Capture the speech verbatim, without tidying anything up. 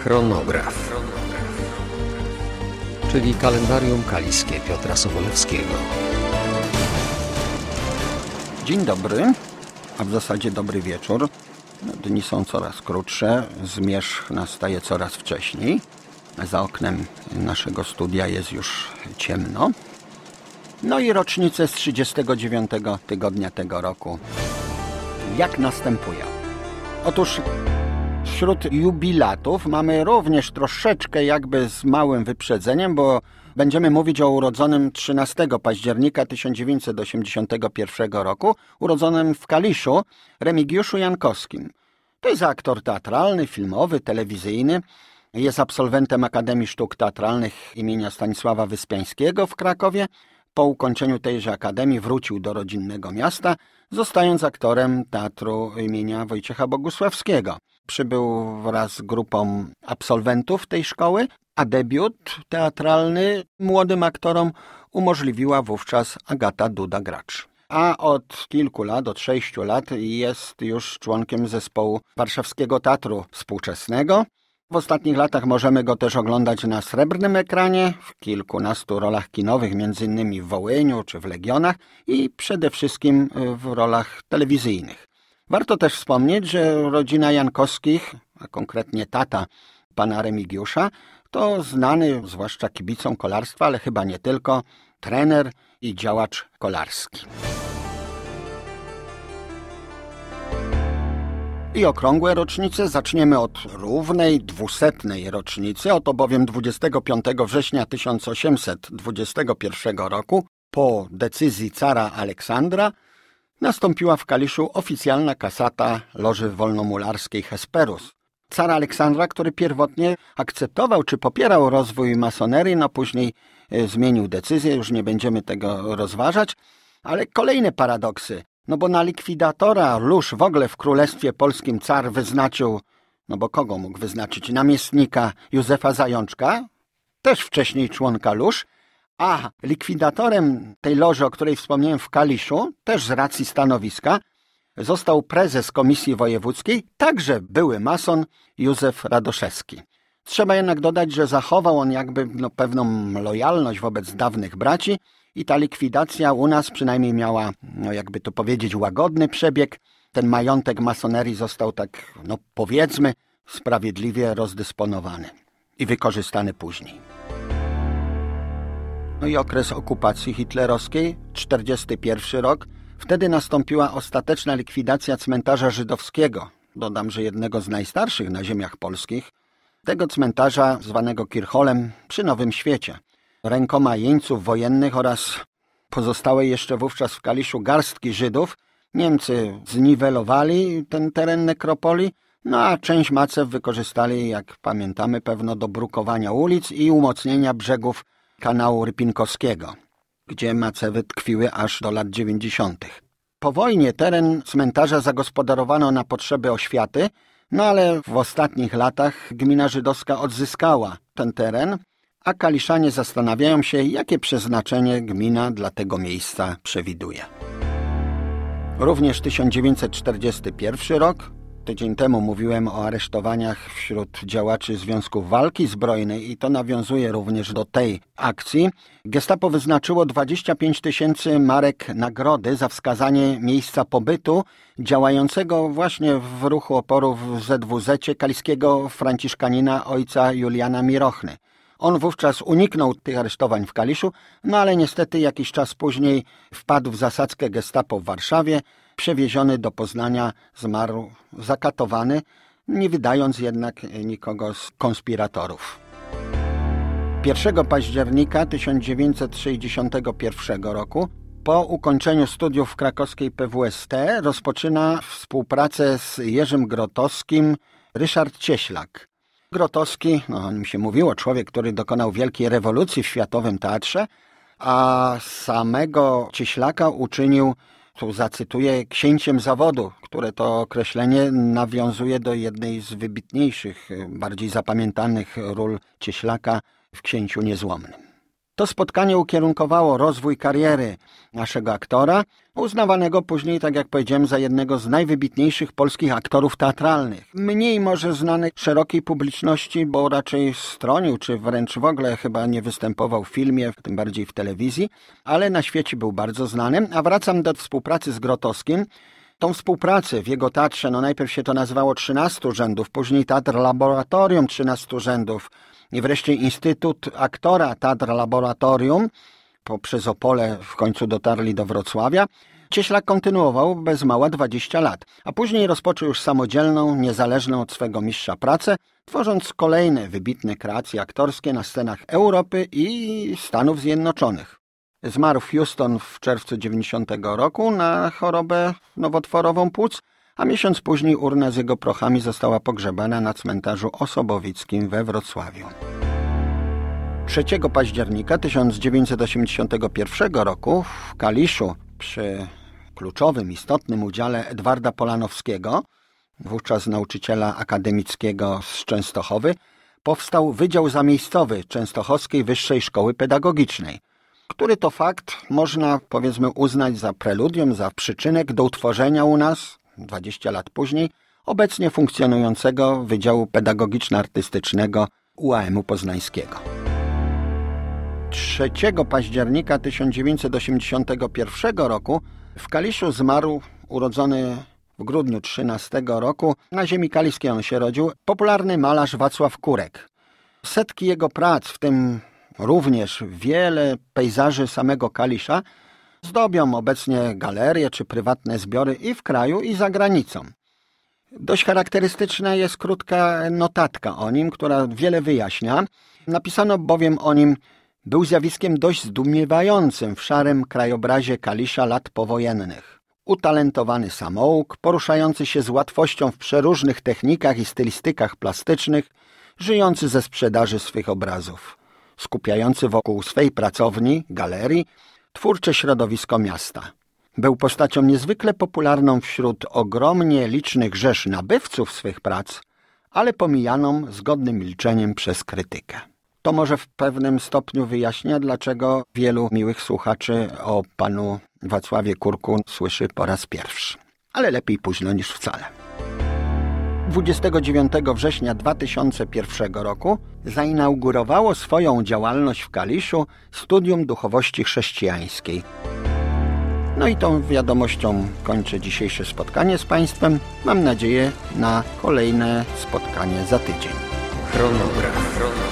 Chronograf, czyli kalendarium kaliskie Piotra Sobolewskiego. Dzień dobry, a w zasadzie dobry wieczór. Dni są coraz krótsze, zmierzch nastaje coraz wcześniej. Za oknem naszego studia jest już ciemno. No i rocznicę z trzydziestego dziewiątego tygodnia tego roku. Jak następuje? Otóż wśród jubilatów mamy również troszeczkę jakby z małym wyprzedzeniem, bo będziemy mówić o urodzonym trzynastego października tysiąc dziewięćset osiemdziesiątego pierwszego roku, urodzonym w Kaliszu, Remigiuszu Jankowskim. To jest aktor teatralny, filmowy, telewizyjny. Jest absolwentem Akademii Sztuk Teatralnych imienia Stanisława Wyspiańskiego w Krakowie. Po ukończeniu tejże akademii wrócił do rodzinnego miasta, zostając aktorem teatru imienia Wojciecha Bogusławskiego. Przybył wraz z grupą absolwentów tej szkoły, a debiut teatralny młodym aktorom umożliwiła wówczas Agata Duda-Gracz. A od kilku lat, od sześciu lat jest już członkiem zespołu Warszawskiego Teatru Współczesnego. W ostatnich latach możemy go też oglądać na srebrnym ekranie, w kilkunastu rolach kinowych, między innymi w Wołyniu czy w Legionach i przede wszystkim w rolach telewizyjnych. Warto też wspomnieć, że rodzina Jankowskich, a konkretnie tata pana Remigiusza, to znany, zwłaszcza kibicom kolarstwa, ale chyba nie tylko, trener i działacz kolarski. I okrągłe rocznice zaczniemy od równej, dwusetnej rocznicy. Oto bowiem dwudziestego piątego września tysiąc osiemset dwudziestego pierwszego roku, po decyzji cara Aleksandra, nastąpiła w Kaliszu oficjalna kasata Loży Wolnomularskiej Hesperus. Cara Aleksandra, który pierwotnie akceptował czy popierał rozwój masonerii, no później e, zmienił decyzję, już nie będziemy tego rozważać, ale kolejne paradoksy. No bo na likwidatora lóż w ogóle w Królestwie Polskim car wyznaczył, no bo kogo mógł wyznaczyć? Namiestnika Józefa Zajączka, też wcześniej członka lóż, a likwidatorem tej loży, o której wspomniałem w Kaliszu, też z racji stanowiska, został prezes Komisji Wojewódzkiej, także były mason Józef Radoszewski. Trzeba jednak dodać, że zachował on jakby no, pewną lojalność wobec dawnych braci, i ta likwidacja u nas przynajmniej miała, no jakby to powiedzieć, łagodny przebieg. Ten majątek masonerii został tak, no powiedzmy, sprawiedliwie rozdysponowany i wykorzystany później. No i okres okupacji hitlerowskiej, czterdziesty pierwszy rok. Wtedy nastąpiła ostateczna likwidacja cmentarza żydowskiego. Dodam, że jednego z najstarszych na ziemiach polskich. Tego cmentarza zwanego Kircholem przy Nowym Świecie. Rękoma jeńców wojennych oraz pozostałej jeszcze wówczas w Kaliszu garstki Żydów Niemcy zniwelowali ten teren nekropolii, no a część macew wykorzystali, jak pamiętamy pewno, do brukowania ulic i umocnienia brzegów kanału Rypinkowskiego, gdzie macewy tkwiły aż do lat dziewięćdziesiątych. Po wojnie teren cmentarza zagospodarowano na potrzeby oświaty, no ale w ostatnich latach gmina żydowska odzyskała ten teren, a kaliszanie zastanawiają się, jakie przeznaczenie gmina dla tego miejsca przewiduje. Również tysiąc dziewięćset czterdziesty pierwszy rok. Tydzień temu mówiłem o aresztowaniach wśród działaczy Związków Walki Zbrojnej i to nawiązuje również do tej akcji. Gestapo wyznaczyło dwadzieścia pięć tysięcy marek nagrody za wskazanie miejsca pobytu działającego właśnie w ruchu oporu w Z W Z-cie kaliskiego franciszkanina ojca Juliana Mirochny. On wówczas uniknął tych aresztowań w Kaliszu, no ale niestety jakiś czas później wpadł w zasadzkę gestapo w Warszawie, przewieziony do Poznania, zmarł zakatowany, nie wydając jednak nikogo z konspiratorów. pierwszego października tysiąc dziewięćset sześćdziesiątego pierwszego roku po ukończeniu studiów w krakowskiej P W S T rozpoczyna współpracę z Jerzym Grotowskim Ryszard Cieślak. Grotowski, no o nim się mówiło, człowiek, który dokonał wielkiej rewolucji w światowym teatrze, a samego Cieślaka uczynił, tu zacytuję, księciem zawodu, które to określenie nawiązuje do jednej z wybitniejszych, bardziej zapamiętanych ról Cieślaka w Księciu Niezłomnym. To spotkanie ukierunkowało rozwój kariery naszego aktora, uznawanego później, tak jak powiedziałem, za jednego z najwybitniejszych polskich aktorów teatralnych. Mniej może znany szerokiej publiczności, bo raczej stronił, czy wręcz w ogóle chyba nie występował w filmie, tym bardziej w telewizji, ale na świecie był bardzo znany. A wracam do współpracy z Grotowskim. Tą współpracę w jego teatrze, no najpierw się to nazywało trzynastu rzędów, później Teatr Laboratorium trzynastu rzędów i wreszcie Instytut Aktora Teatr Laboratorium. Poprzez Opole w końcu dotarli do Wrocławia. Cieślak kontynuował bez mała dwadzieścia lat, a później rozpoczął już samodzielną, niezależną od swego mistrza pracę, tworząc kolejne wybitne kreacje aktorskie na scenach Europy i Stanów Zjednoczonych. Zmarł w Houston w czerwcu dziewięćdziesiątego roku na chorobę nowotworową płuc, a miesiąc później urna z jego prochami została pogrzebana na cmentarzu osobowickim we Wrocławiu. trzeciego października tysiąc dziewięćset osiemdziesiątego pierwszego roku w Kaliszu przy kluczowym, istotnym udziale Edwarda Polanowskiego, wówczas nauczyciela akademickiego z Częstochowy, powstał Wydział Zamiejscowy Częstochowskiej Wyższej Szkoły Pedagogicznej, który to fakt można, powiedzmy, uznać za preludium, za przyczynek do utworzenia u nas, dwadzieścia lat później, obecnie funkcjonującego Wydziału Pedagogiczno-Artystycznego U A M u Poznańskiego. trzeciego października tysiąc dziewięćset osiemdziesiątego pierwszego roku w Kaliszu zmarł, urodzony w grudniu trzynastego roku, na ziemi kaliskiej on się rodził, popularny malarz Wacław Kurek. Setki jego prac, w tym również wiele pejzaży samego Kalisza, zdobią obecnie galerie czy prywatne zbiory i w kraju, i za granicą. Dość charakterystyczna jest krótka notatka o nim, która wiele wyjaśnia. Napisano bowiem o nim: był zjawiskiem dość zdumiewającym w szarym krajobrazie Kalisza lat powojennych. Utalentowany samouk, poruszający się z łatwością w przeróżnych technikach i stylistykach plastycznych, żyjący ze sprzedaży swych obrazów, skupiający wokół swej pracowni, galerii, twórcze środowisko miasta. Był postacią niezwykle popularną wśród ogromnie licznych rzesz nabywców swych prac, ale pomijaną zgodnym milczeniem przez krytykę. To może w pewnym stopniu wyjaśnia, dlaczego wielu miłych słuchaczy o panu Wacławie Kurku słyszy po raz pierwszy. Ale lepiej późno niż wcale. dwudziestego dziewiątego września dwa tysiące pierwszego roku zainaugurowało swoją działalność w Kaliszu Studium Duchowości Chrześcijańskiej. No i tą wiadomością kończę dzisiejsze spotkanie z Państwem. Mam nadzieję na kolejne spotkanie za tydzień. Chronograf.